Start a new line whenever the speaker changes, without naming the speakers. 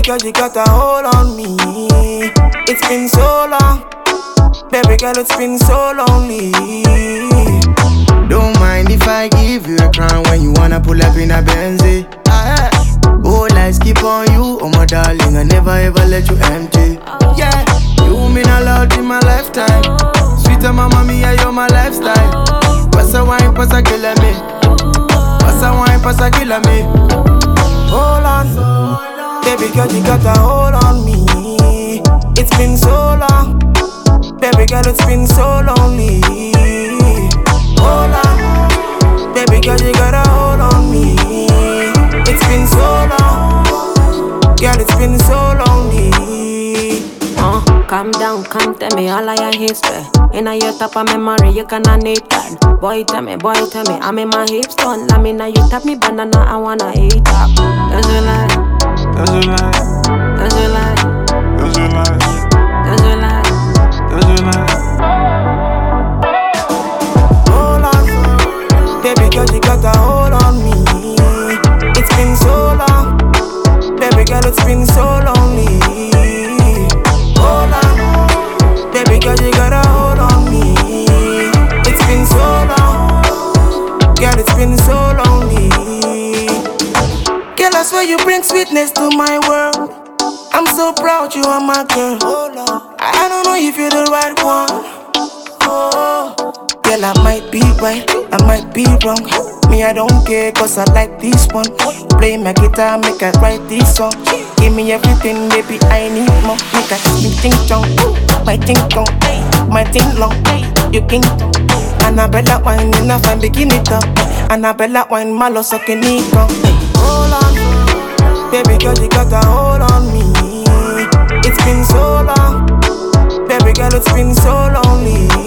girl, you got a hold on me. It's been so long. Baby girl, it's been so lonely.
Don't mind if I give you a crown when you wanna pull up in a Benzie. Oh, lights keep on you, oh my darling, I never ever let you empty. Yeah, you mean a lot in my lifetime. Sweeter mama mia, you're my lifestyle. Passa wine, passa killer me. Passa wine, passa killer me.
Hold on, baby girl, you got a hold on me. It's been so long. Baby girl, it's been so lonely. Hold on, baby girl, you got a hold on me. It's been so long, girl, it's been so lonely.
Calm down, come tell me all of your history. In your top of memory, you cannot need that. Boy, tell me, I'm in my hips done. I mean, now you tap me banana, I wanna eat up. That's a lie.
That's a lie.
That's a lie.
That's a lie.
That's a lie.
That's a lie.
Hold on, baby girl, you got a hold on me. It's been so long, baby girl, it's been so lonely. Hold on, baby girl, you got a hold on me. It's been so long, girl, it's been so lonely. Girl, I swear you bring sweetness to my world. I'm so proud you are my girl. I don't know if you're the right one. Girl, I might be right, I might be wrong. Me, I don't care, cause I like this one. Play my guitar, make I write this song. Give me everything, baby, I need more. Make I me ting chong, my ting tong, my ting long. You king tong. Annabella wine, in a fan, begin it up. Annabella wine, malo sucking it on. Hold on, baby girl, you got a hold on me. It's been so long, baby girl, it's been so lonely.